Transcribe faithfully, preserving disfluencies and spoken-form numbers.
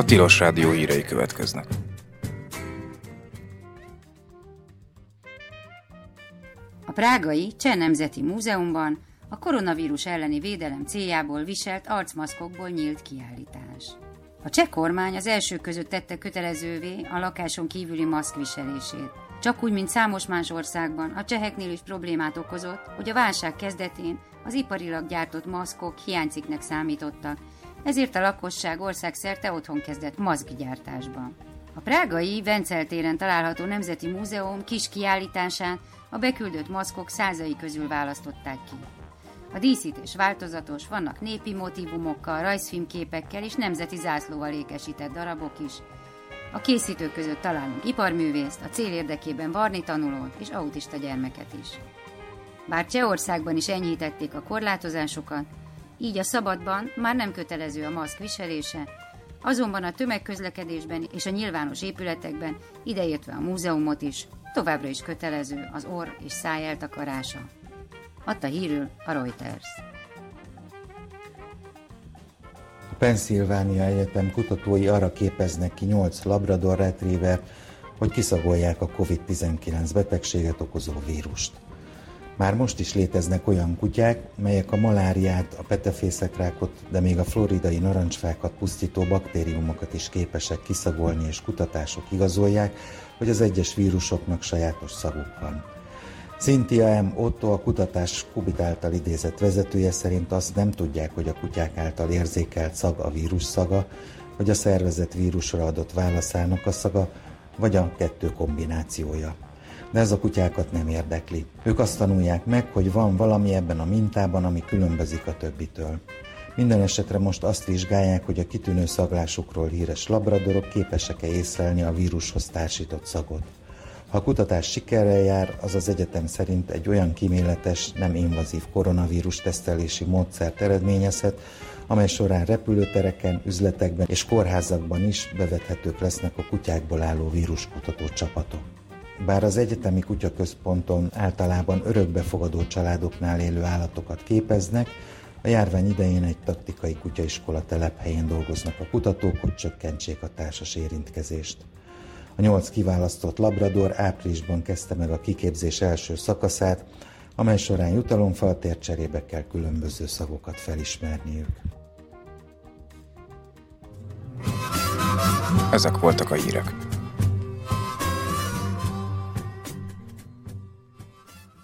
Tilos Rádió hírei következnek. A prágai Cseh Nemzeti Múzeumban a koronavírus elleni védelem céljából viselt arcmaszkokból nyílt kiállítás. A cseh kormány az első között tette kötelezővé a lakáson kívüli maszk viselését. Csak úgy, mint számos más országban, a cseheknél is problémát okozott, hogy a válság kezdetén az iparilag gyártott maszkok hiánycikknek számítottak, ezért a lakosság országszerte otthon kezdett maszkgyártásba. A prágai Vencel téren található Nemzeti Múzeum kis kiállításán a beküldött maszkok százai közül választották ki. A díszítés változatos, vannak népi motívumokkal, rajzfilmképekkel és nemzeti zászlóval ékesített darabok is. A készítők között találunk iparművészt, a cél érdekében varni tanulót és autista gyermeket is. Bár Csehországban is enyhítették a korlátozásokat, így a szabadban már nem kötelező a maszk viselése, azonban a tömegközlekedésben és a nyilvános épületekben, ideértve a múzeumot is, továbbra is kötelező az orr és száj eltakarása. Adta hírül a Reuters. A Pennsylvania Egyetem kutatói arra képeznek ki nyolc labrador retrievert, hogy kiszagolják a kovid tizenkilenc betegséget okozó vírust. Már most is léteznek olyan kutyák, melyek a maláriát, a petefészekrákot, de még a floridai narancsfákat pusztító baktériumokat is képesek kiszagolni, és kutatások igazolják, hogy az egyes vírusoknak sajátos szaguk van. Cynthia M. Otto, a kutatás Kubit által idézett vezetője szerint azt nem tudják, hogy a kutyák által érzékelt szag a vírus szaga, vagy a szervezet vírusra adott válaszának a szaga, vagy a kettő kombinációja. De ez a kutyákat nem érdekli. Ők azt tanulják meg, hogy van valami ebben a mintában, ami különbözik a többitől. Minden esetre most azt vizsgálják, hogy a kitűnő szaglásukról híres labradorok képesek-e észlelni a vírushoz társított szagot. Ha a kutatás sikerrel jár, az az egyetem szerint egy olyan kíméletes, nem invazív koronavírus tesztelési módszert eredményezhet, amely során repülőtereken, üzletekben és kórházakban is bevethetők lesznek a kutyákból álló víruskutató csapatok. Bár az egyetemi kutyaközponton általában örökbefogadó családoknál élő állatokat képeznek, a járvány idején egy taktikai kutyaiskola telephelyén dolgoznak a kutatók, hogy csökkentsék a társas érintkezést. A nyolc kiválasztott labrador áprilisban kezdte meg a kiképzés első szakaszát, amely során jutalomfaltért cserébe kell különböző szagokat felismerniük. Ezek voltak a hírek.